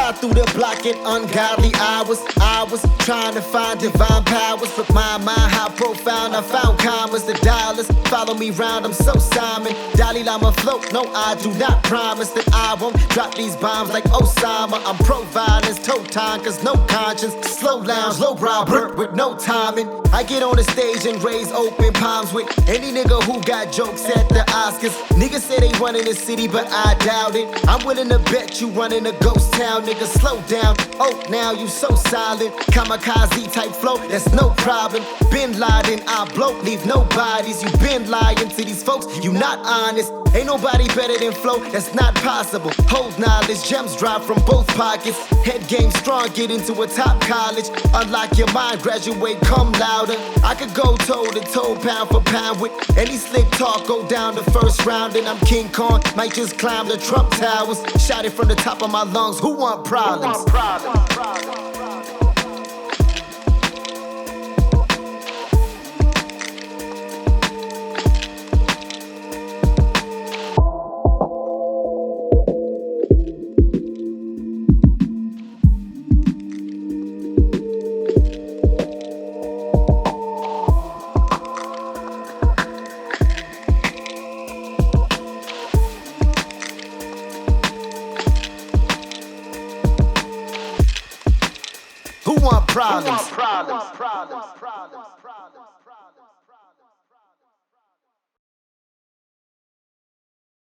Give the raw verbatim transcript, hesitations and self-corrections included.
Ride through the block in ungodly hours. I was trying to find divine powers, but my mind how profound. I found commas, the dollars follow me round. I'm so Simon, Dalai Lama float. No, I do not promise that I won't drop these bombs like Osama. I'm pro-violence, toe time, cause no conscience. Slow lounge, low brow, burnt with no timing. I get on the stage and raise open palms with any nigga who got jokes at the Oscars. Niggas say they running the city, but I doubt it. I'm willing to bet you running a ghost town. Nigga, slow down. Oh, now you so silent. Kamikaze type flow, that's no problem. Bin Laden, I blow, leave no bodies. You been lying to these folks, you not honest. Ain't nobody better than flow, that's not possible. Hold knowledge, gems drop from both pockets. Head game strong, get into a top college. Unlock your mind, graduate, come louder. I could go toe to toe, pound for pound with any slick talk. Go down the first round and I'm King Kong. Might just climb the Trump towers. Shout it from the top of my lungs. Who want problems? Who want problems? problems? Who want problems? Who want problems? Problems? Problems?